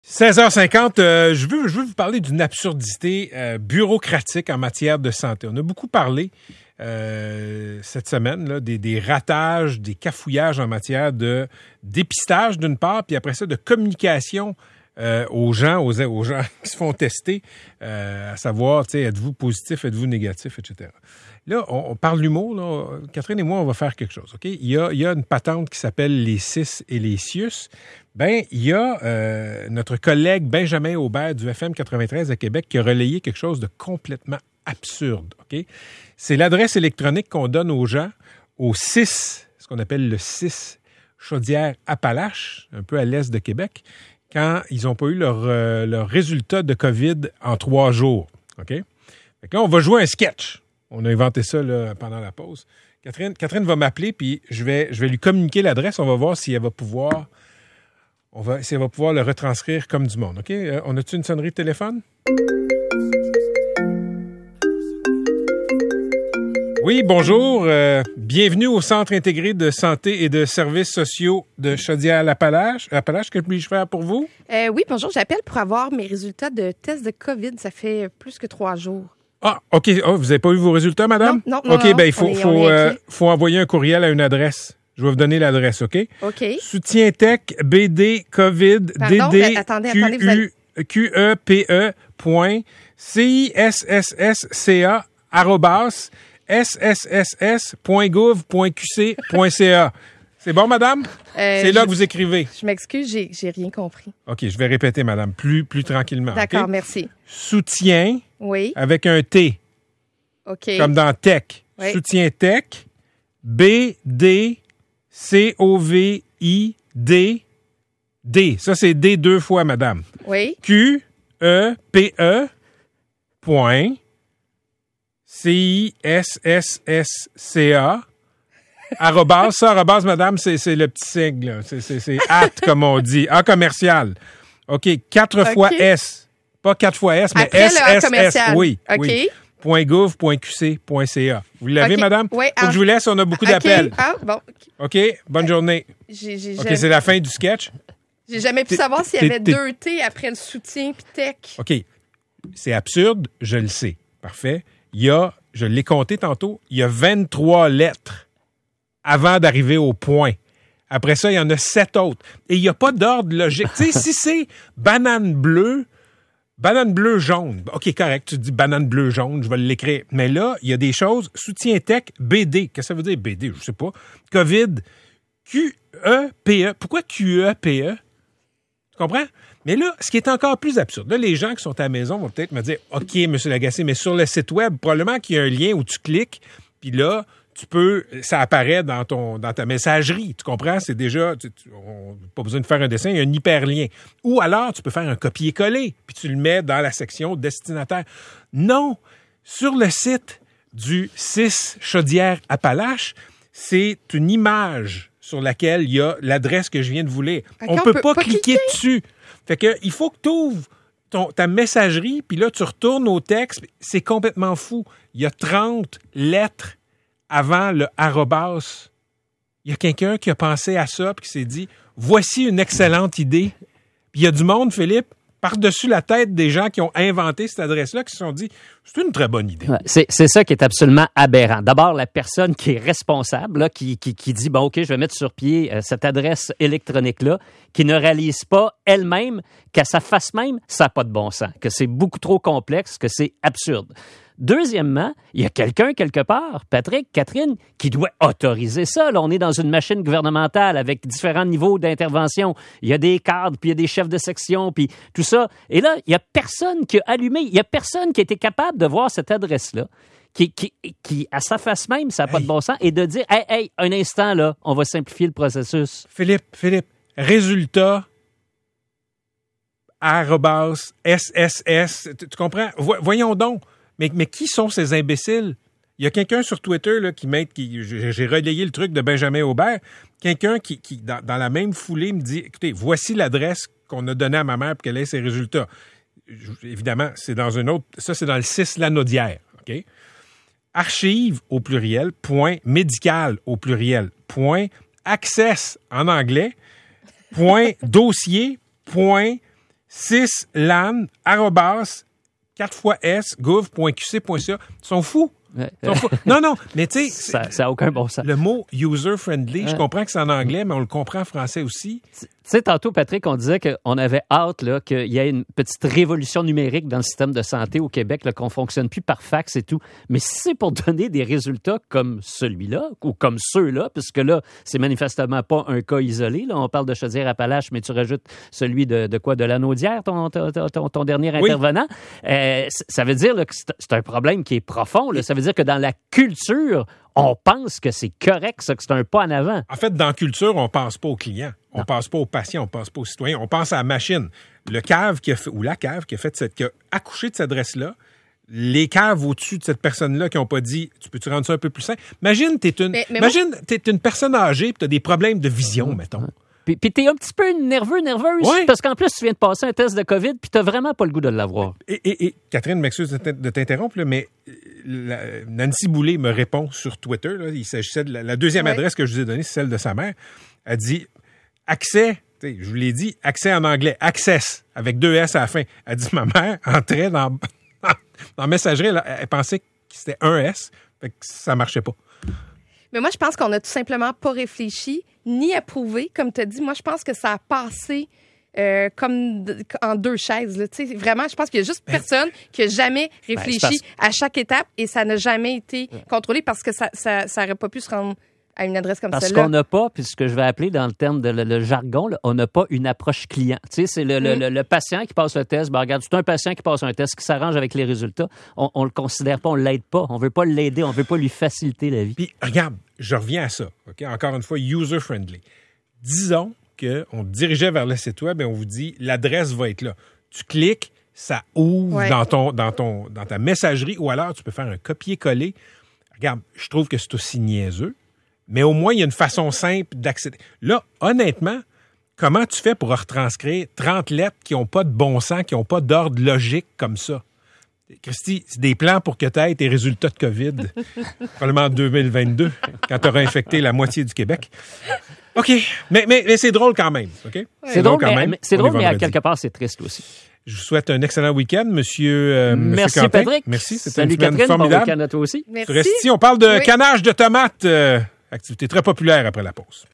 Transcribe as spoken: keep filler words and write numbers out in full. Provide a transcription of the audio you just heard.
seize heures cinquante, euh, je, veux, je veux vous parler d'une absurdité euh, bureaucratique en matière de santé. On a beaucoup parlé euh, cette semaine là, des, des ratages, des cafouillages en matière de dépistage d'une part, puis après ça de communication euh, aux gens, aux, aux gens qui se font tester, euh, à savoir, tu sais, êtes-vous positif, êtes-vous négatif, et cetera. Là, on, on parle d'humour, là. Catherine et moi, on va faire quelque chose, OK? Il y a, il y a une patente qui s'appelle les C I S et les C I U S. Ben, il y a euh, notre collègue Benjamin Aubert du F M quatre-vingt-treize à Québec qui a relayé quelque chose de complètement absurde, OK? C'est l'adresse électronique qu'on donne aux gens au C I S, ce qu'on appelle le C I S Chaudière-Appalaches, un peu à l'est de Québec, quand ils n'ont pas eu leur, euh, leur résultat de COVID en trois jours, OK? Fait que là, on va jouer un sketch. On a inventé ça là, pendant la pause. Catherine, Catherine va m'appeler, puis je vais, je vais lui communiquer l'adresse. On va voir si elle va pouvoir... On va, si elle va pouvoir le retranscrire comme du monde. OK? Euh, on a-tu une sonnerie de téléphone? Oui, bonjour. Euh, bienvenue au Centre intégré de santé et de services sociaux de Chaudière-Appalaches. Appalaches, que puis-je faire pour vous? Euh, oui, bonjour. J'appelle pour avoir mes résultats de test de COVID. Ça fait plus que trois jours. Ah, OK. Oh, vous n'avez pas eu vos résultats, madame? Non, non, OK, non. bien, il faut, est, faut, euh, faut envoyer un courriel à une adresse. Je vais vous donner l'adresse, OK? OK. Soutien Tech, B D, COVID, Pardon, D D, attendez, Q, attendez, vous allez... Q E P E, point, C I S S S C A, arrobas, S S S S point gouv point Q C point C A. C'est bon, madame? Euh, C'est là je, que vous écrivez. Je m'excuse, j'ai, j'ai rien compris. OK, je vais répéter, madame, plus, plus tranquillement. D'accord, okay? merci. Soutien, oui. avec un T. OK. Comme dans Tech. Oui. Soutien Tech, B D, C O V I D, D. Ça, c'est D deux fois, madame. Oui. Q E P E, point, C I S S S C A, arrobas. Ça, arrobas, madame, c'est, c'est le petit sigle, là. C'est, c'est, c'est at, comme on dit. A commercial. OK, quatre okay. fois S. Pas quatre fois S, mais Après S, le A S, commercial. S. Oui, OK. oui. .gouv, .qc, .ca. Vous l'avez, okay. madame? Oui. Faut ah. que je vous laisse, on a beaucoup okay. d'appels. Ah, bon. OK, bonne journée. J'ai, j'ai OK, jamais... c'est la fin du sketch. J'ai jamais pu t'es, savoir s'il y avait t'es, deux T après le soutien puis tech. OK, c'est absurde, je le sais. Parfait. Il y a, je l'ai compté tantôt, il y a vingt-trois lettres avant d'arriver au point. Après ça, il y en a sept autres. Et il n'y a pas d'ordre logique. Tu sais, si c'est banane bleue, banane bleue jaune. OK, correct, tu dis banane bleue jaune, je vais l'écrire. Mais là, il y a des choses, soutien tech, B D. Qu'est-ce que ça veut dire, B D? Je sais pas. COVID, Q E P E. Pourquoi Q E P E? Tu comprends? Mais là, ce qui est encore plus absurde, là, les gens qui sont à la maison vont peut-être me dire, OK, M. Lagacé, mais sur le site web, probablement qu'il y a un lien où tu cliques, puis là, tu peux, ça apparaît dans ton, dans ta messagerie. Tu comprends? C'est déjà, tu, tu, on n'a pas besoin de faire un dessin, il y a un hyperlien. Ou alors, tu peux faire un copier-coller, puis tu le mets dans la section destinataire. Non! Sur le site du C I S Chaudière-Appalaches, c'est une image sur laquelle il y a l'adresse que je viens de vous lire. Okay, on ne peut, peut pas, pas cliquer, cliquer dessus. Fait que, il faut que tu ouvres ton, ta messagerie, puis là, tu retournes au texte. C'est complètement fou. Il y a trente lettres avant le arrobas. Il y a quelqu'un qui a pensé à ça puis qui s'est dit, voici une excellente idée. Puis il y a du monde, Philippe, par-dessus la tête des gens qui ont inventé cette adresse-là, qui se sont dit, c'est une très bonne idée. Ouais, c'est, c'est ça qui est absolument aberrant. D'abord, la personne qui est responsable, là, qui, qui, qui dit, bon, OK, je vais mettre sur pied euh, cette adresse électronique-là, qui ne réalise pas elle-même qu'à sa face même, ça n'a pas de bon sens, que c'est beaucoup trop complexe, que c'est absurde. Deuxièmement, il y a quelqu'un quelque part, Patrick, Catherine, qui doit autoriser ça. Là, on est dans une machine gouvernementale avec différents niveaux d'intervention. Il y a des cadres, puis il y a des chefs de section, puis tout ça. Et là, il y a personne qui a allumé, il y a personne qui a été capable de voir cette adresse-là, qui, qui, qui à sa face même, ça n'a hey. pas de bon sens, et de dire, hey, hey, un instant, là, on va simplifier le processus. Philippe, Philippe, résultat, arrobas, S S S, tu, tu comprends? Vo- voyons donc. Mais, mais qui sont ces imbéciles? Il y a quelqu'un sur Twitter là, qui m'aide, qui, j'ai relayé le truc de Benjamin Aubert, quelqu'un qui, qui dans, dans la même foulée, me dit, écoutez, voici l'adresse qu'on a donnée à ma mère pour qu'elle ait ses résultats. Je, évidemment, c'est dans un autre, ça c'est dans le six Lanaudière, OK? Archive au pluriel, point, médical au pluriel, point, access en anglais, point, dossier, point, six lan arobase quatre fois s gouv point q c point c a. Ils sont fous. Ouais. Ils sont fous. Non, non, mais tu sais, Ça n'a aucun bon sens. le mot user-friendly, je Ouais. comprends que c'est en anglais, mais on le comprend en français aussi. Tu sais, tantôt, Patrick, on disait qu'on avait hâte là, qu'il y ait une petite révolution numérique dans le système de santé au Québec, là, qu'on ne fonctionne plus par fax et tout. Mais si c'est pour donner des résultats comme celui-là, ou comme ceux-là, puisque là, c'est manifestement pas un cas isolé. Là, on parle de Chaudière-Appalaches, mais tu rajoutes celui de, de quoi? De Lanaudière, ton, ton, ton, ton dernier Oui. intervenant. Euh, ça veut dire là, que c'est, c'est un problème qui est profond. Là. Ça veut dire que dans la culture, on pense que c'est correct, ça, que c'est un pas en avant. En fait, dans la culture, on pense pas aux clients, on Non. pense pas aux patients, on pense pas aux citoyens, on pense à la machine. Le cave qui a fait, ou la cave qui a fait cette, qui a accouché de cette adresse-là, les caves au-dessus de cette personne-là qui n'ont pas dit « Tu peux-tu rendre ça un peu plus simple? » Imagine, t'es une, Mais- mais imagine, t'es une personne âgée et tu as des problèmes de vision, mettons. Puis, puis t'es un petit peu nerveux, nerveuse, Ouais. parce qu'en plus, tu viens de passer un test de COVID, puis t'as vraiment pas le goût de l'avoir. Et, et, et Catherine, m'excuse de t'in- de t'interrompre, là, mais euh, la- Nancy Boulay me répond sur Twitter. Là, il s'agissait de la, la deuxième Ouais. adresse que je vous ai donnée, c'est celle de sa mère. Elle dit accès, tu sais, je vous l'ai dit, accès en anglais, access, avec deux S à la fin. Elle dit ma mère entrait dans, dans Messagerie, elle, elle pensait que c'était un S, fait que ça marchait pas. Mais moi, je pense qu'on a tout simplement pas réfléchi ni approuvé. Comme tu as dit, moi, je pense que ça a passé euh, comme de- en deux chaises. Là. Tu sais, vraiment, je pense qu'il y a juste personne qui a jamais réfléchi Ben, c'est à chaque étape et ça n'a jamais été contrôlé parce que ça ça, ça aurait pas pu se rendre à une adresse comme Parce celle-là. qu'on n'a pas, puis ce que je vais appeler dans le terme de le, le jargon, là, on n'a pas une approche client. Tu sais, c'est le, le, Mm. le, le patient qui passe le test. Ben, regarde, c'est un patient qui passe un test, qui s'arrange avec les résultats. On, on le considère pas, on l'aide pas. On veut pas l'aider, on veut pas lui faciliter la vie. Puis regarde, je reviens à ça. Ok, encore une fois, user-friendly. Disons qu'on te dirigeait vers le site web et on vous dit l'adresse va être là. Tu cliques, ça ouvre Ouais. dans, ton, dans, ton, dans ta messagerie ou alors tu peux faire un copier-coller. Regarde, je trouve que c'est aussi niaiseux, mais au moins il y a une façon simple d'accéder. Là, honnêtement, comment tu fais pour retranscrire trente lettres qui n'ont pas de bon sens, qui n'ont pas d'ordre logique comme ça? Christy, c'est des plans pour que tu aies tes résultats de COVID, probablement en deux mille vingt-deux, quand tu auras infecté la moitié du Québec. OK, mais, mais, mais c'est drôle quand même. OK? C'est drôle, quand mais, même. mais- c'est On est drôle, mais à vendredi. quelque part, c'est triste aussi. Je vous souhaite un excellent week-end, monsieur, euh, monsieur Merci, Quentin. Patrick. Merci, c'était Salut, une semaine Catherine. Bon formidable. week-end à toi aussi. Merci. Tu restes ici, on parle de Oui. canage de tomates, euh, activité très populaire après la pause.